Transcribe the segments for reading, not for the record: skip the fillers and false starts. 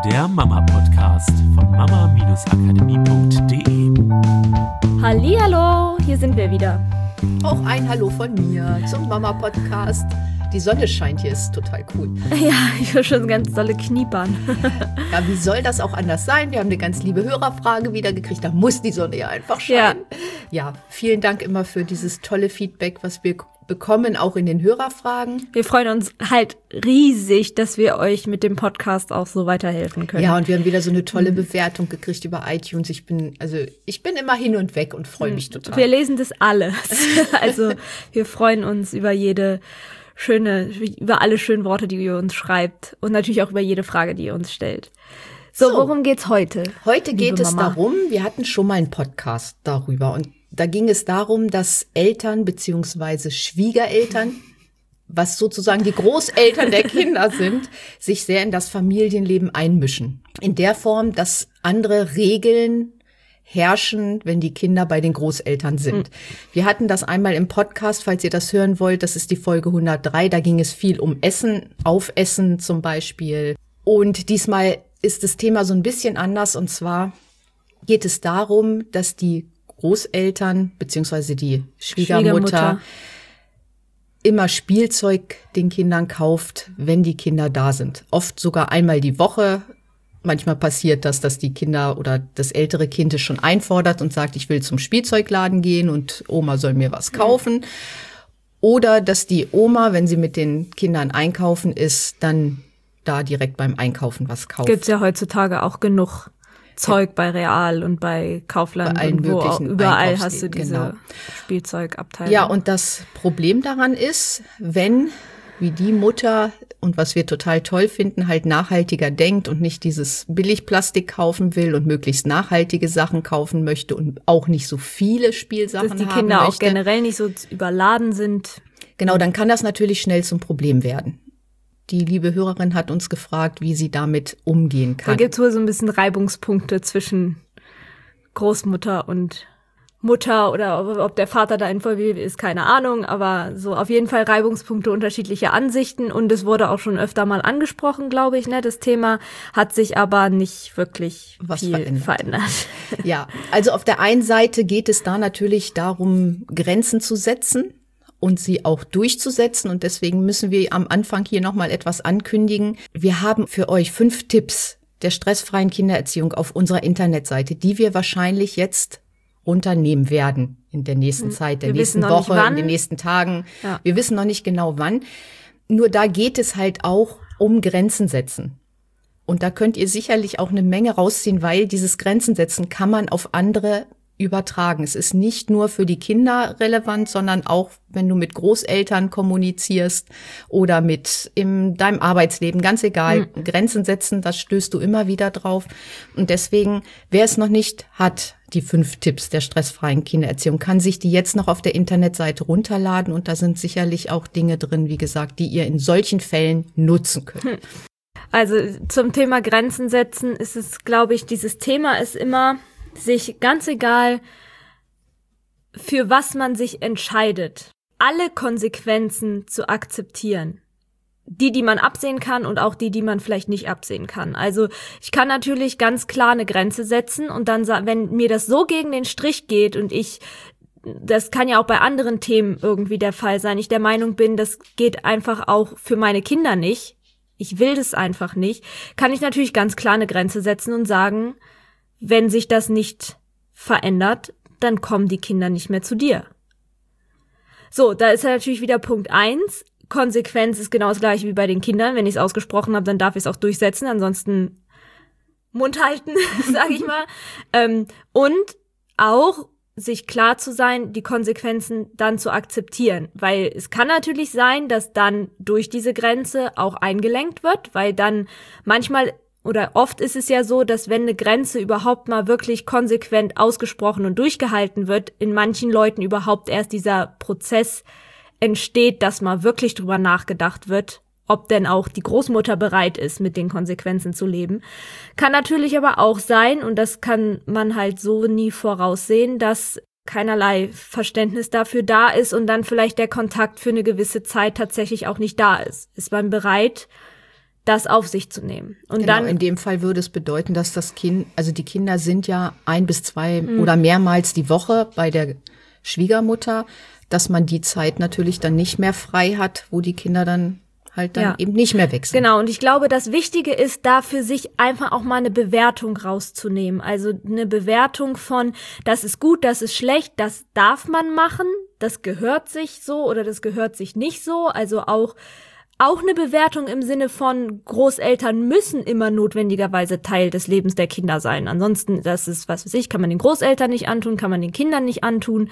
der Mama-Podcast von mama-akademie.de. Hallihallo, hier sind wir wieder. Auch ein Hallo von mir zum Mama-Podcast. Die Sonne scheint hier, ist total cool. Ja, ich höre schon ganz dolle Kniepern. Ja, wie soll das auch anders sein? Wir haben eine ganz liebe Hörerfrage wieder gekriegt. Da muss die Sonne ja einfach scheinen. Ja, vielen Dank immer für dieses tolle Feedback, was wir bekommen, auch in den Hörerfragen. Wir freuen uns halt riesig, dass wir euch mit dem Podcast auch so weiterhelfen können. Ja, und wir haben wieder so eine tolle Bewertung gekriegt über iTunes. Ich bin immer hin und weg und freue mich total. Wir lesen das alles. Also wir freuen uns über alle schönen Worte, die ihr uns schreibt und natürlich auch über jede Frage, die ihr uns stellt. So, worum geht's heute? Heute geht es darum, wir hatten schon mal einen Podcast darüber und da ging es darum, dass Eltern bzw. Schwiegereltern, was sozusagen die Großeltern der Kinder sind, sich sehr in das Familienleben einmischen. In der Form, dass andere Regeln herrschen, wenn die Kinder bei den Großeltern sind. Wir hatten das einmal im Podcast, falls ihr das hören wollt, das ist die Folge 103, da ging es viel um Essen, Aufessen zum Beispiel. Und diesmal ist das Thema so ein bisschen anders und zwar geht es darum, dass die Großeltern bzw. die Schwiegermutter immer Spielzeug den Kindern kauft, wenn die Kinder da sind. Oft sogar einmal die Woche. Manchmal passiert das, dass die Kinder oder das ältere Kind es schon einfordert und sagt, ich will zum Spielzeugladen gehen und Oma soll mir was kaufen. Oder dass die Oma, wenn sie mit den Kindern einkaufen ist, dann da direkt beim Einkaufen was kauft. Gibt's ja heutzutage auch genug Zeug bei Real und bei Kaufland und wo auch, überall hast du diese Spielzeugabteilung. Ja, und das Problem daran ist, wenn wie die Mutter und was wir total toll finden, halt nachhaltiger denkt und nicht dieses Billigplastik kaufen will und möglichst nachhaltige Sachen kaufen möchte und auch nicht so viele Spielsachen haben möchte. Dass die Kinder auch generell nicht so überladen sind. Genau, dann kann das natürlich schnell zum Problem werden. Die liebe Hörerin hat uns gefragt, wie sie damit umgehen kann. Da gibt es wohl so ein bisschen Reibungspunkte zwischen Großmutter und Mutter oder ob der Vater da involviert ist, keine Ahnung. Aber so auf jeden Fall Reibungspunkte, unterschiedliche Ansichten. Und es wurde auch schon öfter mal angesprochen, glaube ich. Ne? Das Thema hat sich aber nicht wirklich viel verändert. Ja, also auf der einen Seite geht es da natürlich darum, Grenzen zu setzen und sie auch durchzusetzen. Und deswegen müssen wir am Anfang hier nochmal etwas ankündigen. Wir haben für euch 5 Tipps der stressfreien Kindererziehung auf unserer Internetseite, die wir wahrscheinlich jetzt runternehmen werden in der nächsten Zeit, der nächsten Woche, in den nächsten Tagen. Ja. Wir wissen noch nicht genau wann. Nur da geht es halt auch um Grenzen setzen. Und da könnt ihr sicherlich auch eine Menge rausziehen, weil dieses Grenzen setzen kann man auf andere übertragen. Es ist nicht nur für die Kinder relevant, sondern auch, wenn du mit Großeltern kommunizierst oder mit in deinem Arbeitsleben, ganz egal. Grenzen setzen, das stößt du immer wieder drauf. Und deswegen, wer es noch nicht hat, die 5 Tipps der stressfreien Kindererziehung, kann sich die jetzt noch auf der Internetseite runterladen. Und da sind sicherlich auch Dinge drin, wie gesagt, die ihr in solchen Fällen nutzen könnt. Also zum Thema Grenzen setzen ist es, glaube ich, dieses Thema ist immer, sich ganz egal, für was man sich entscheidet, alle Konsequenzen zu akzeptieren. Die man absehen kann und auch die man vielleicht nicht absehen kann. Also ich kann natürlich ganz klar eine Grenze setzen und dann, wenn mir das so gegen den Strich geht und das kann ja auch bei anderen Themen irgendwie der Fall sein, ich der Meinung bin, das geht einfach auch für meine Kinder nicht, ich will das einfach nicht, kann ich natürlich ganz klar eine Grenze setzen und sagen, wenn sich das nicht verändert, dann kommen die Kinder nicht mehr zu dir. So, da ist ja natürlich wieder Punkt 1. Konsequenz ist genau das gleiche wie bei den Kindern. Wenn ich es ausgesprochen habe, dann darf ich es auch durchsetzen. Ansonsten Mund halten, sage ich mal. Und auch sich klar zu sein, die Konsequenzen dann zu akzeptieren. Weil es kann natürlich sein, dass dann durch diese Grenze auch eingelenkt wird, weil dann manchmal oder oft ist es ja so, dass wenn eine Grenze überhaupt mal wirklich konsequent ausgesprochen und durchgehalten wird, in manchen Leuten überhaupt erst dieser Prozess entsteht, dass mal wirklich drüber nachgedacht wird, ob denn auch die Großmutter bereit ist, mit den Konsequenzen zu leben. Kann natürlich aber auch sein, und das kann man halt so nie voraussehen, dass keinerlei Verständnis dafür da ist und dann vielleicht der Kontakt für eine gewisse Zeit tatsächlich auch nicht da ist. Ist man bereit, das auf sich zu nehmen. Und genau, dann in dem Fall würde es bedeuten, dass das Kind, also die Kinder sind ja 1 bis 2 oder mehrmals die Woche bei der Schwiegermutter, dass man die Zeit natürlich dann nicht mehr frei hat, wo die Kinder dann halt dann eben nicht mehr weg sind. Genau, und ich glaube, das Wichtige ist, da für sich einfach auch mal eine Bewertung rauszunehmen. Also eine Bewertung von, das ist gut, das ist schlecht, das darf man machen, das gehört sich so oder das gehört sich nicht so. Also auch eine Bewertung im Sinne von, Großeltern müssen immer notwendigerweise Teil des Lebens der Kinder sein. Ansonsten, das ist, was weiß ich, kann man den Großeltern nicht antun, kann man den Kindern nicht antun.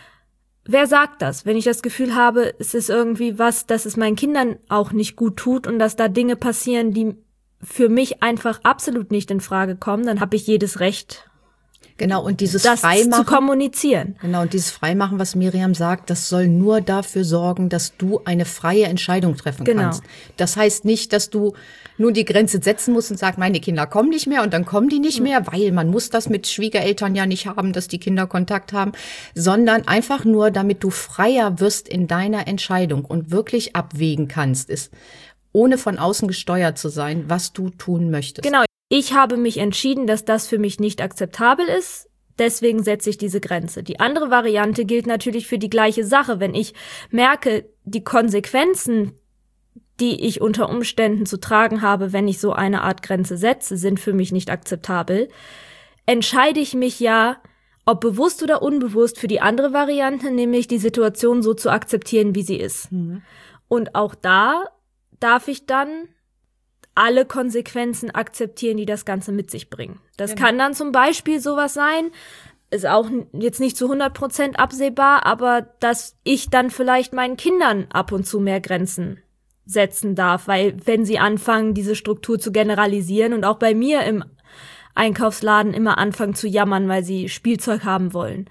Wer sagt das? Wenn ich das Gefühl habe, es ist irgendwie was, dass es meinen Kindern auch nicht gut tut und dass da Dinge passieren, die für mich einfach absolut nicht in Frage kommen, dann habe ich jedes Recht, Genau, und dieses das Freimachen, zu kommunizieren. genau, und dieses Freimachen, was Miriam sagt, das soll nur dafür sorgen, dass du eine freie Entscheidung treffen kannst. Das heißt nicht, dass du nur die Grenze setzen musst und sagst, meine Kinder kommen nicht mehr und dann kommen die nicht mehr, weil man muss das mit Schwiegereltern ja nicht haben, dass die Kinder Kontakt haben, sondern einfach nur, damit du freier wirst in deiner Entscheidung und wirklich abwägen kannst, ist, ohne von außen gesteuert zu sein, was du tun möchtest. Genau. Ich habe mich entschieden, dass das für mich nicht akzeptabel ist. Deswegen setze ich diese Grenze. Die andere Variante gilt natürlich für die gleiche Sache. Wenn ich merke, die Konsequenzen, die ich unter Umständen zu tragen habe, wenn ich so eine Art Grenze setze, sind für mich nicht akzeptabel, entscheide ich mich ja, ob bewusst oder unbewusst, für die andere Variante, nämlich die Situation so zu akzeptieren, wie sie ist. Und auch da darf ich dann alle Konsequenzen akzeptieren, die das Ganze mit sich bringen. Das kann dann zum Beispiel sowas sein, ist auch jetzt nicht zu 100% absehbar, aber dass ich dann vielleicht meinen Kindern ab und zu mehr Grenzen setzen darf, weil wenn sie anfangen, diese Struktur zu generalisieren und auch bei mir im Einkaufsladen immer anfangen zu jammern, weil sie Spielzeug haben wollen,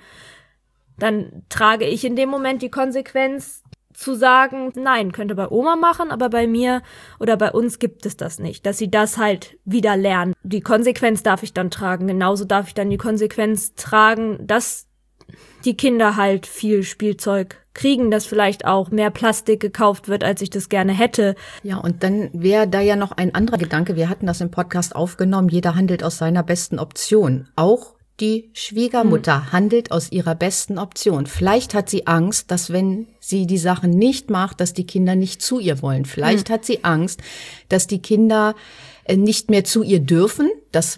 dann trage ich in dem Moment die Konsequenz, zu sagen, nein, könnte bei Oma machen, aber bei mir oder bei uns gibt es das nicht, dass sie das halt wieder lernen. Die Konsequenz darf ich dann tragen. Genauso darf ich dann die Konsequenz tragen, dass die Kinder halt viel Spielzeug kriegen, dass vielleicht auch mehr Plastik gekauft wird, als ich das gerne hätte. Ja, und dann wäre da ja noch ein anderer Gedanke. Wir hatten das im Podcast aufgenommen. Jeder handelt aus seiner besten Option. Auch die Schwiegermutter handelt aus ihrer besten Option. Vielleicht hat sie Angst, dass wenn sie die Sachen nicht macht, dass die Kinder nicht zu ihr wollen. Vielleicht hat sie Angst, dass die Kinder nicht mehr zu ihr dürfen, dass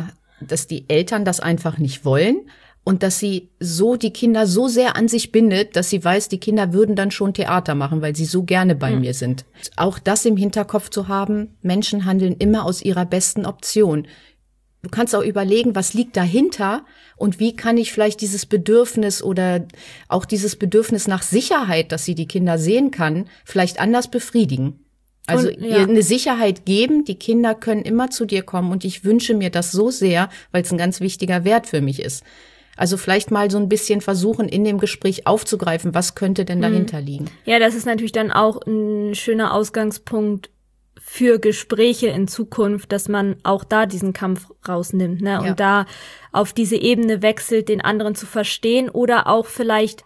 die Eltern das einfach nicht wollen und dass sie so die Kinder so sehr an sich bindet, dass sie weiß, die Kinder würden dann schon Theater machen, weil sie so gerne bei mir sind. Auch das im Hinterkopf zu haben, Menschen handeln immer aus ihrer besten Option. Du kannst auch überlegen, was liegt dahinter und wie kann ich vielleicht dieses Bedürfnis oder auch dieses Bedürfnis nach Sicherheit, dass sie die Kinder sehen kann, vielleicht anders befriedigen. Also ihr eine Sicherheit geben, die Kinder können immer zu dir kommen und ich wünsche mir das so sehr, weil es ein ganz wichtiger Wert für mich ist. Also vielleicht mal so ein bisschen versuchen, in dem Gespräch aufzugreifen, was könnte denn dahinter liegen. Ja, das ist natürlich dann auch ein schöner Ausgangspunkt für Gespräche in Zukunft, dass man auch da diesen Kampf rausnimmt, ne? Und da auf diese Ebene wechselt, den anderen zu verstehen oder auch vielleicht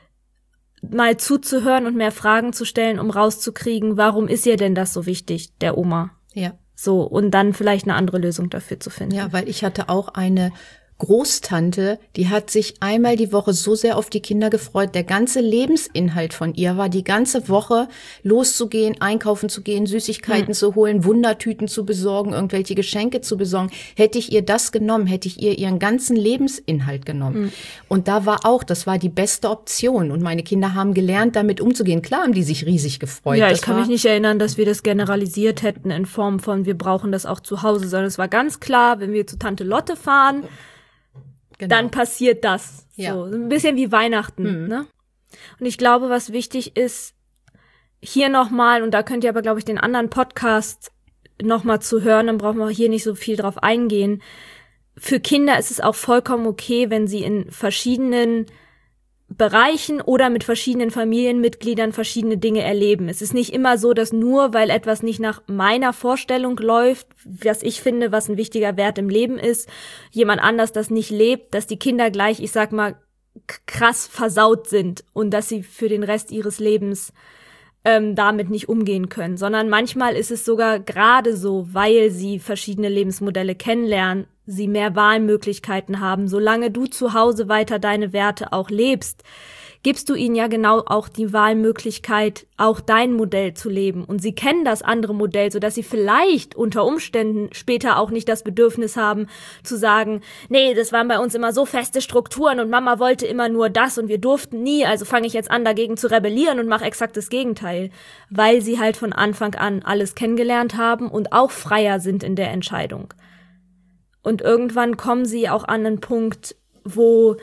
mal zuzuhören und mehr Fragen zu stellen, um rauszukriegen, warum ist ihr denn das so wichtig, der Oma? Ja. So, und dann vielleicht eine andere Lösung dafür zu finden. Ja, weil ich hatte auch eine Großtante, die hat sich einmal die Woche so sehr auf die Kinder gefreut. Der ganze Lebensinhalt von ihr war, die ganze Woche loszugehen, einkaufen zu gehen, Süßigkeiten zu holen, Wundertüten zu besorgen, irgendwelche Geschenke zu besorgen. Hätte ich ihr das genommen, hätte ich ihr ihren ganzen Lebensinhalt genommen. Und da war auch, das war die beste Option. Und meine Kinder haben gelernt, damit umzugehen. Klar haben die sich riesig gefreut. Ja, ich kann mich nicht erinnern, dass wir das generalisiert hätten in Form von, wir brauchen das auch zu Hause, sondern es war ganz klar, wenn wir zu Tante Lotte fahren, dann passiert das. Ja. So ein bisschen wie Weihnachten. Ne? Und ich glaube, was wichtig ist, hier nochmal, und da könnt ihr aber, glaube ich, den anderen Podcast nochmal zu hören, dann brauchen wir hier nicht so viel drauf eingehen. Für Kinder ist es auch vollkommen okay, wenn sie in verschiedenen Bereichen oder mit verschiedenen Familienmitgliedern verschiedene Dinge erleben. Es ist nicht immer so, dass nur, weil etwas nicht nach meiner Vorstellung läuft, was ich finde, was ein wichtiger Wert im Leben ist, jemand anders das nicht lebt, dass die Kinder gleich, ich sag mal, krass versaut sind und dass sie für den Rest ihres Lebens damit nicht umgehen können, sondern manchmal ist es sogar gerade so, weil sie verschiedene Lebensmodelle kennenlernen, sie mehr Wahlmöglichkeiten haben. Solange du zu Hause weiter deine Werte auch lebst, gibst du ihnen ja genau auch die Wahlmöglichkeit, auch dein Modell zu leben. Und sie kennen das andere Modell, sodass sie vielleicht unter Umständen später auch nicht das Bedürfnis haben, zu sagen, nee, das waren bei uns immer so feste Strukturen und Mama wollte immer nur das und wir durften nie, also fange ich jetzt an, dagegen zu rebellieren und mache exakt das Gegenteil. Weil sie halt von Anfang an alles kennengelernt haben und auch freier sind in der Entscheidung. Und irgendwann kommen sie auch an einen Punkt, wo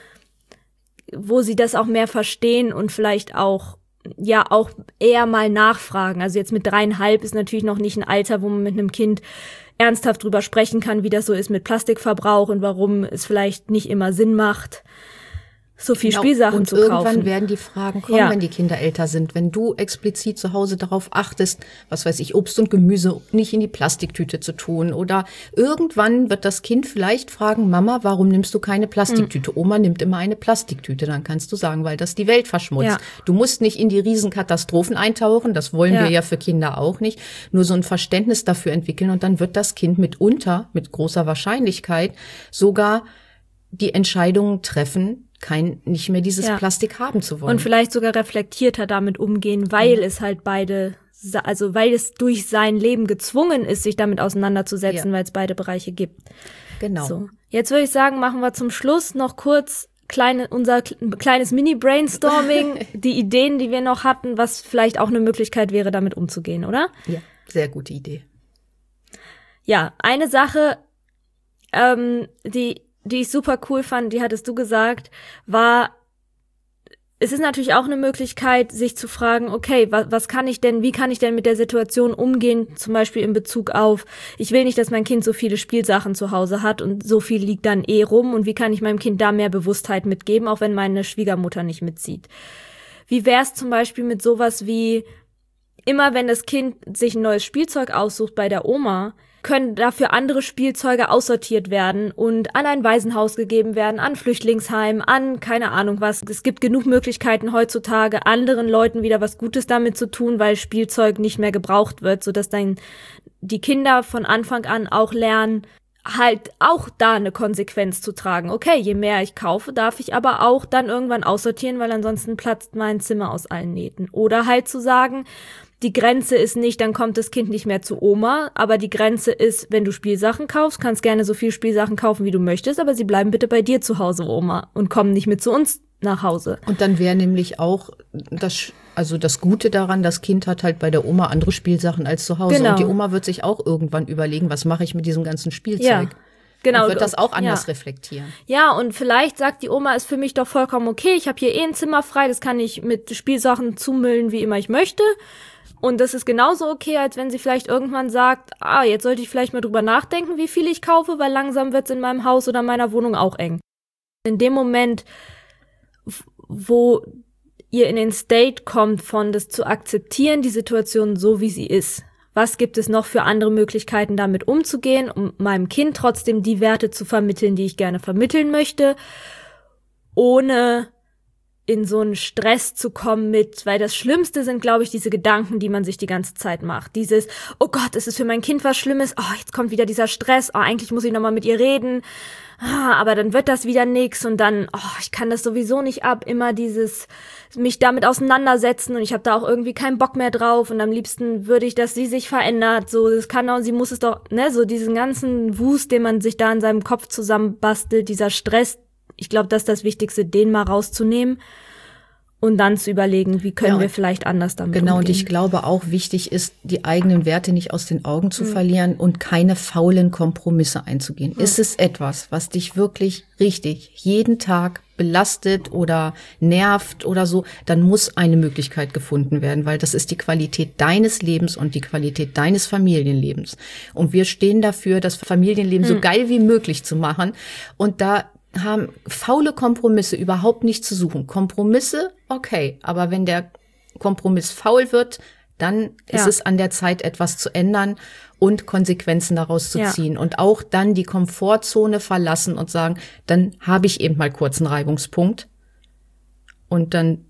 sie das auch mehr verstehen und vielleicht auch eher mal nachfragen. Also jetzt mit 3,5 ist natürlich noch nicht ein Alter, wo man mit einem Kind ernsthaft drüber sprechen kann, wie das so ist mit Plastikverbrauch und warum es vielleicht nicht immer Sinn macht, so viel Spielsachen zu kaufen. Und irgendwann werden die Fragen kommen, wenn die Kinder älter sind. Wenn du explizit zu Hause darauf achtest, was weiß ich, Obst und Gemüse nicht in die Plastiktüte zu tun. Oder irgendwann wird das Kind vielleicht fragen, Mama, warum nimmst du keine Plastiktüte? Oma nimmt immer eine Plastiktüte. Dann kannst du sagen, weil das die Welt verschmutzt. Ja. Du musst nicht in die Riesenkatastrophen eintauchen. Das wollen wir ja für Kinder auch nicht. Nur so ein Verständnis dafür entwickeln. Und dann wird das Kind mitunter, mit großer Wahrscheinlichkeit, sogar die Entscheidungen treffen, nicht mehr dieses Plastik haben zu wollen. Und vielleicht sogar reflektierter damit umgehen, weil es halt weil es durch sein Leben gezwungen ist, sich damit auseinanderzusetzen, weil es beide Bereiche gibt. Genau. So. Jetzt würde ich sagen, machen wir zum Schluss noch kurz unser kleines Mini-Brainstorming, die Ideen, die wir noch hatten, was vielleicht auch eine Möglichkeit wäre, damit umzugehen, oder? Ja, sehr gute Idee. Ja, eine Sache, die ich super cool fand, die hattest du gesagt, war, es ist natürlich auch eine Möglichkeit, sich zu fragen, okay, wie kann ich denn mit der Situation umgehen, zum Beispiel in Bezug auf, ich will nicht, dass mein Kind so viele Spielsachen zu Hause hat und so viel liegt dann rum und wie kann ich meinem Kind da mehr Bewusstheit mitgeben, auch wenn meine Schwiegermutter nicht mitzieht. Wie wär's zum Beispiel mit sowas wie, immer wenn das Kind sich ein neues Spielzeug aussucht bei der Oma, können dafür andere Spielzeuge aussortiert werden und an ein Waisenhaus gegeben werden, an Flüchtlingsheim, an keine Ahnung was. Es gibt genug Möglichkeiten heutzutage, anderen Leuten wieder was Gutes damit zu tun, weil Spielzeug nicht mehr gebraucht wird, sodass dann die Kinder von Anfang an auch lernen, halt auch da eine Konsequenz zu tragen. Okay, je mehr ich kaufe, darf ich aber auch dann irgendwann aussortieren, weil ansonsten platzt mein Zimmer aus allen Nähten. Oder halt zu sagen, die Grenze ist nicht, dann kommt das Kind nicht mehr zu Oma, aber die Grenze ist, wenn du Spielsachen kaufst, kannst gerne so viel Spielsachen kaufen, wie du möchtest, aber sie bleiben bitte bei dir zu Hause, Oma, und kommen nicht mit zu uns nach Hause. Und dann wäre nämlich auch das Gute daran, das Kind hat halt bei der Oma andere Spielsachen als zu Hause. Genau. Und die Oma wird sich auch irgendwann überlegen, was mache ich mit diesem ganzen Spielzeug? Ja. Genau. Und wird das auch anders reflektieren. Ja, und vielleicht sagt die Oma, ist für mich doch vollkommen okay, ich habe hier ein Zimmer frei, das kann ich mit Spielsachen zumüllen, wie immer ich möchte. Und das ist genauso okay, als wenn sie vielleicht irgendwann sagt, jetzt sollte ich vielleicht mal drüber nachdenken, wie viel ich kaufe, weil langsam wird's in meinem Haus oder meiner Wohnung auch eng. In dem Moment, wo ihr in den State kommt, von das zu akzeptieren, die Situation so, wie sie ist. Was gibt es noch für andere Möglichkeiten, damit umzugehen, um meinem Kind trotzdem die Werte zu vermitteln, die ich gerne vermitteln möchte, ohne in so einen Stress zu kommen weil das Schlimmste sind, glaube ich, diese Gedanken, die man sich die ganze Zeit macht. Dieses, oh Gott, ist es für mein Kind was Schlimmes? Oh, jetzt kommt wieder dieser Stress. Oh, eigentlich muss ich nochmal mit ihr reden. Aber dann wird das wieder nix und dann, ich kann das sowieso nicht ab. Immer dieses, mich damit auseinandersetzen und ich habe da auch irgendwie keinen Bock mehr drauf und am liebsten würde ich, dass sie sich verändert. So, das kann auch, sie muss es doch, so diesen ganzen Wust, den man sich da in seinem Kopf zusammenbastelt, dieser Stress. Ich glaube, das ist das Wichtigste, den mal rauszunehmen und dann zu überlegen, wie können wir vielleicht anders damit umgehen. Genau, und ich glaube auch wichtig ist, die eigenen Werte nicht aus den Augen zu verlieren und keine faulen Kompromisse einzugehen. Ist es etwas, was dich wirklich richtig jeden Tag belastet oder nervt oder so, dann muss eine Möglichkeit gefunden werden, weil das ist die Qualität deines Lebens und die Qualität deines Familienlebens. Und wir stehen dafür, das Familienleben so geil wie möglich zu machen und da haben faule Kompromisse überhaupt nicht zu suchen. Kompromisse, okay, aber wenn der Kompromiss faul wird, dann ist es an der Zeit, etwas zu ändern und Konsequenzen daraus zu ziehen. Und auch dann die Komfortzone verlassen und sagen, dann habe ich eben mal kurz einen Reibungspunkt und dann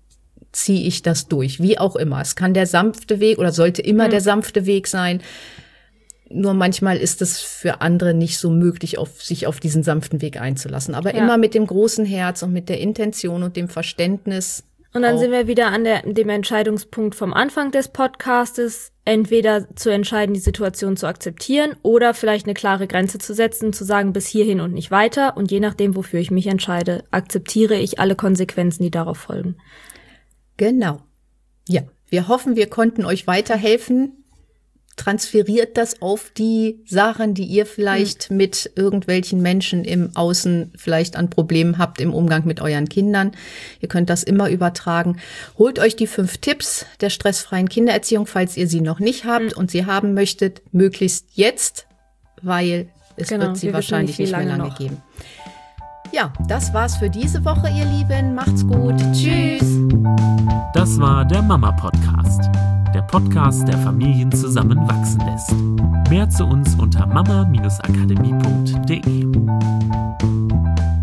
ziehe ich das durch, wie auch immer. Es kann der sanfte Weg oder sollte immer der sanfte Weg sein. Nur manchmal ist es für andere nicht so möglich, sich auf diesen sanften Weg einzulassen. Aber immer mit dem großen Herz und mit der Intention und dem Verständnis. Und dann sind wir wieder an dem Entscheidungspunkt vom Anfang des Podcastes, entweder zu entscheiden, die Situation zu akzeptieren oder vielleicht eine klare Grenze zu setzen, zu sagen, bis hierhin und nicht weiter. Und je nachdem, wofür ich mich entscheide, akzeptiere ich alle Konsequenzen, die darauf folgen. Genau. Ja, wir hoffen, wir konnten euch weiterhelfen. Transferiert das auf die Sachen, die ihr vielleicht mit irgendwelchen Menschen im Außen vielleicht an Problemen habt im Umgang mit euren Kindern. Ihr könnt das immer übertragen. Holt euch die 5 Tipps der stressfreien Kindererziehung, falls ihr sie noch nicht habt und sie haben möchtet, möglichst jetzt, weil es wird sie wahrscheinlich nicht mehr lange geben. Ja, das war's für diese Woche, ihr Lieben. Macht's gut. Tschüss. Das war der Mama-Podcast. Der Podcast, der Familien zusammenwachsen lässt. Mehr zu uns unter mama-akademie.de.